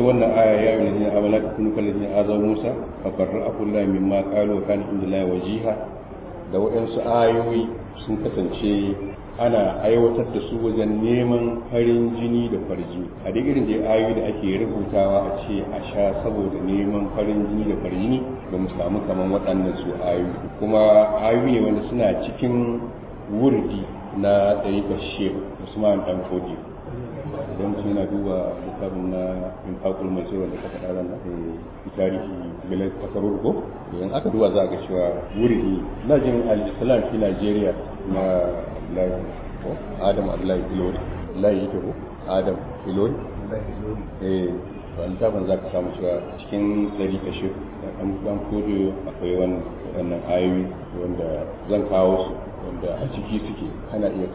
wannan aya ya yi ne amala ka kunu kallon azab Musa fa barra'ahu Allah mimma qalu kana inda wajiha da waɗansu ayoyi sun kasance ana aiwatar da su wajen neman farin jini da farji a duk irin da ayoyi da ake rubutawa a ce a sha saboda neman farin jini da farji ba mu samu kaman waɗannan su ayoyi kuma ayoyi ne wanda suna cikin wurdi na ɗariƙar shehu Usman dan Fodi idan mutum yana duba littafin na infaqul mai wanda ka faɗa ran tarihi bilal takarur ko idan aka duba za a ga cewa wurdi na jin al-islam fi Najeriya na ko Adam Abdullahi Ilori Allah yake ko Adam Ilori littafin za ka samu cewa cikin ɗari kashe ɗan kodo akwai wannan ayoyi wanda zan kawo su wanda a ciki suke ana iya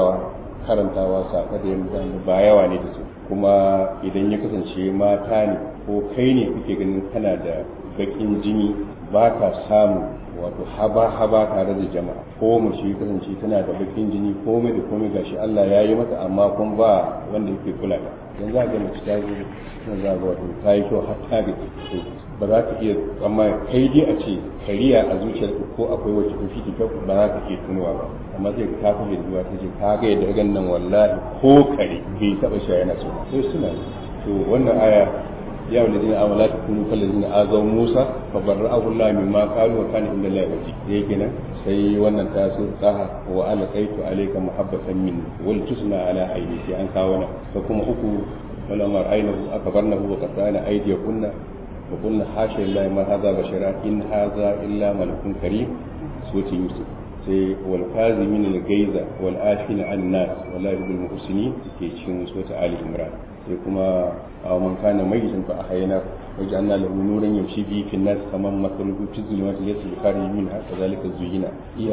karantawa saka da yadda ba yawa ne da su kuma idan ya kasance mata ne ko kai ne kuke ganin kana da bakin jini ba ka samu wato haba tare da jama'a ko mace ya kasance tana da bakin jini komai da komai gashi Allah ya yi mata amma kun ba wanda yake kula da dan za ga mace ta zo tana za ga wato ta yi kyau har ta ga ba za ka iya amma kai dai a ce kariya a zuciyarka ko akwai wacce ko fiti ta ba za ka iya tunuwa ba amma zai ka tafi da duwa ta ce ka ga yadda gan nan wallahi ko kare bai taba shi yana so sai suna to wannan aya ya walladina amala takunu kallazina azaw Musa fa barra'ahu Allah mimma qalu wa kana inda Allah waji yake nan sai wannan ta so tsaha wa ana qaitu alayka muhabbatan min wal tusna ala aidi sai an kawo nan fa kuma uku wala mar ainahu akbarnahu wa qatana aydiyakunna wa qulna hasha lillahi ma hadha bashara in hadha illa malakun karim suti yusuf sai wal kazimin al gaiza wal afina an nas wala yubil muhsinin ke cikin sura ali imran sai kuma aw man kana mayyitan fa ahyayna waj'alna lahu nuran yamshi bihi fi an-nas kaman mathaluhu fi dhulumati laysa bi-kharij minha kadhalika zuyina din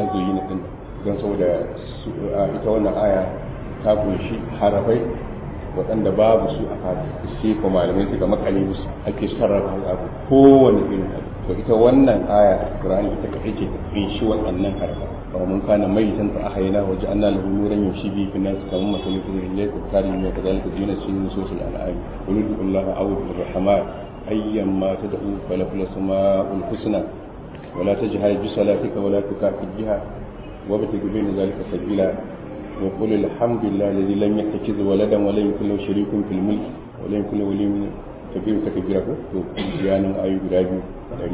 don saboda ita wannan aya ta kunshi harafai waɗanda babu su a fata sai ko malamai suka makale musu ake sarrafa abu kowane irin to ita wannan aya Qur'ani ita kaɗai ce ta kunshi waɗannan harafai wa mun kana mayyitan fa ahyayna waj'alna lahu nuran yamshi bihi fi an-nas kaman mathaluhu fi dhulumati laysa bi-kharij minha kadhalika zuyina fi nususil an'am qul huwallahu ahad ar-rahman أيما تدعو فله الأسماء الحسنى ولا تجهر بصلاتك ولا تكافئ بها وابتغ بين ذلك سبيلا وقل الحمد لله الذي لم يتخذ ولدا ولم يكن له شريك في الملك ولم يكن له ولي كبير تكبيره to bayanin ayu guda biyu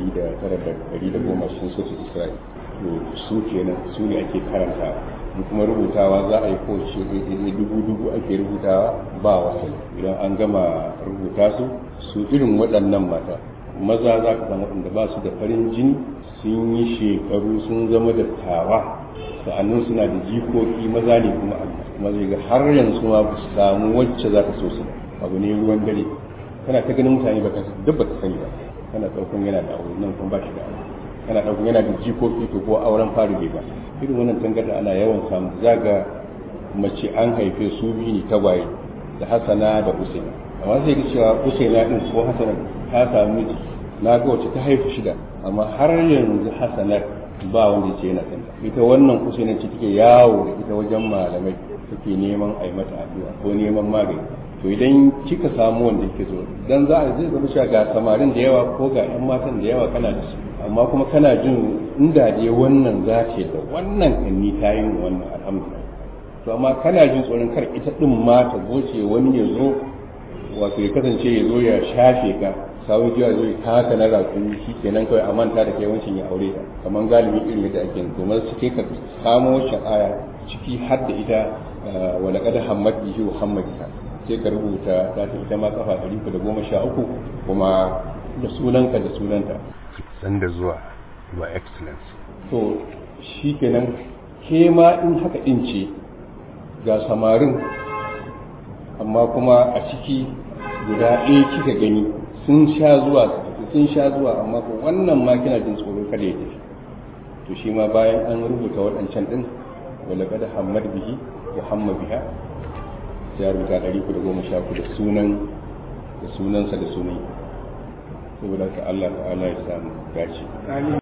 110 sun Isra'il to su kenan su ne ake karanta kuma rubutawa za a yi ko dubu ake rubutawa ba wasu idan an gama rubuta su irin waɗannan mata maza za ka samu waɗanda ba su da farin jini sun yi shekaru sun zama dattawa sa'annan suna da jikoki maza ne kuma zai ga har yanzu ma ba su samu wacce za ka so su abu ne ruwan dare kana ta ganin mutane ba ka duk ba ka sani ba kana ɗaukan yana da aure nan kuma ba shi da aure kana ɗaukan yana da jikoki to ko auren fari bai ba irin wannan tangarda ana yawan samu zaga mace an haife su biyu ne tagwaye da Hassana da Usaina amma sai ga cewa Usaina din ko Hassana ta samu miji na ga wacce ta haifu shida amma har yanzu Hassana ba wanda ce yana kanta ita wannan Usaina ce take yawo da ita wajen malamai take neman a yi mata addu'a ko neman magani to idan kika samu wanda yake zo dan za a zai zama cewa ga samarin da yawa ko ga yan matan da yawa kana da su amma kuma kana jin inda dai wannan za ta da wannan kanni ta yi wannan alhamdulillah to amma kana jin tsoron kar ita din ma ta goce wani ya zo wato ya kasance ya zo ya shafe ka sawun jiya zo ya taka na rakun shi kenan kawai a manta da kai wancan ya aure ta kamar galibin irin da ake domin su ke ka samo wancan aya ciki har da ita wala qad hammat bihi wa hammadika sai ka rubuta ta ita ma kafa 313 kuma da sunanka da sunanta sanda zuwa your excellency to shikenan ke ma in haka din ce ga samarin amma kuma a ciki guda ɗaya kika gani sun sha zuwa amma ko wannan ma kina jin tsoro kada ya tafi to shi ma bayan an rubuta waɗancan din wala qad hammad bihi wa hamma biha ya rubuta 313 da sunansa da sunan saboda ka Allah ta'ala ya samu dace